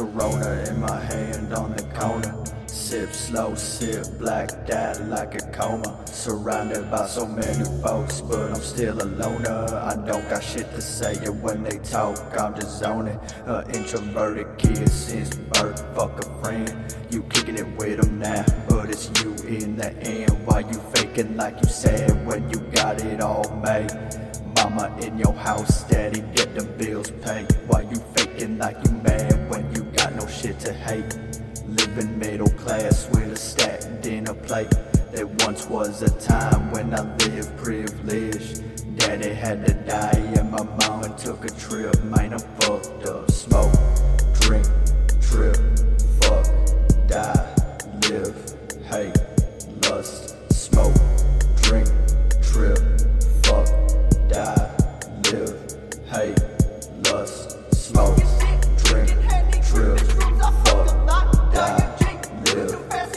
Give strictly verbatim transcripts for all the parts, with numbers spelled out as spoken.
Corona in my hand on the corner. Sip slow, sip blacked out like a coma. Surrounded by so many folks, but I'm still a loner. I don't got shit to say, and when they talk, I'm just zoning. An introverted kid since birth, fuck a friend. You kicking it with them now, but it's you in the end. Why you faking like you sad when you got it all made? Mama in your house, daddy get them bills paid. Why you faking like you mad when you got no shit to hate? Living middle class with a stacked dinner plate. There once was a time when I lived privileged. Daddy had to die and my mama took a trip. Man, I'm fucked up. Smoke, drink, trip, fuck, die, live, hate, lust. Smoke, drink, trip, fuck, die, live, hate, lust. Smoke, drink, trip, fuck, die, live,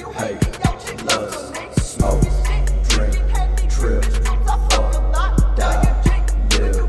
hate, lust. Smoke, drink, trip, fuck, die, live,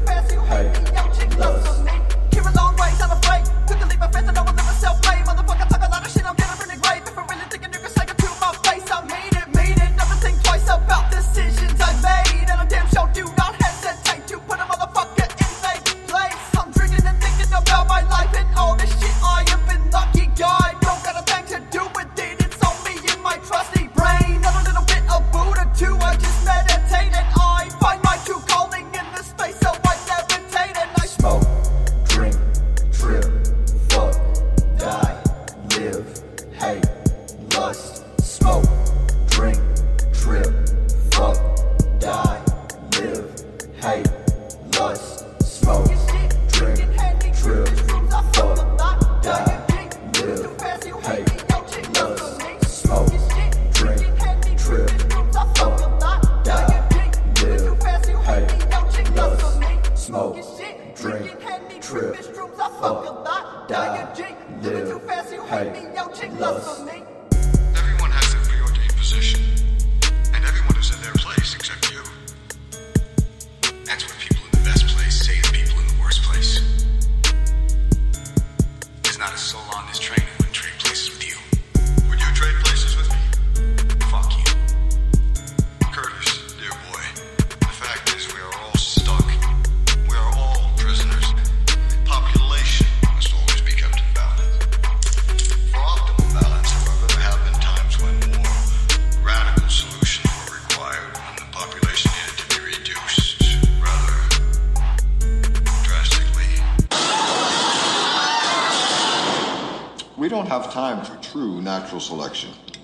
hate, lust. Came a long ways, I'm afraid. Took a leap of faith and I will live a self-made. Motherfucker talk a lot of shit, I'm getting really great. If I really think a nigga say it to my face, I mean it, mean it. Never think twice about decisions I made. And I damn sure do not hesitate to put a motherfucker in their place. I'm drinking and thinking about my life and all this shit. I have been lucky, God. Don't got a thing to do with it. It's on me in my trusty brain. Not a little bit of Buddha too. I just meditate and I find my true calling in this space. So I levitate and I Smoke, drink, trip, fuck, die, live, hate, lust. Smoke, drink, trip, fuck, die, live, hate, lust. Smoke, drink, trip, fuck, die, live, hate, lust. Smoke, drink, trip, fuck, die, live, hate, lust. Smoke, drink, trip, fuck, die, live, hate, lust. Everyone has a preordained position, and everyone is in their place except you. That's what people in the best place say to people in the worst place. There's not a soul on this train who would trade places with you. Would you trade places with me? Fuck you. Curtis, dear boy, the fact is we are all stuck. We are all prisoners. Population must always be kept in balance. For optimal balance, however, there have been times when more radical solutions were required, when the population needed to be reduced rather drastically. We don't have time for true natural selection.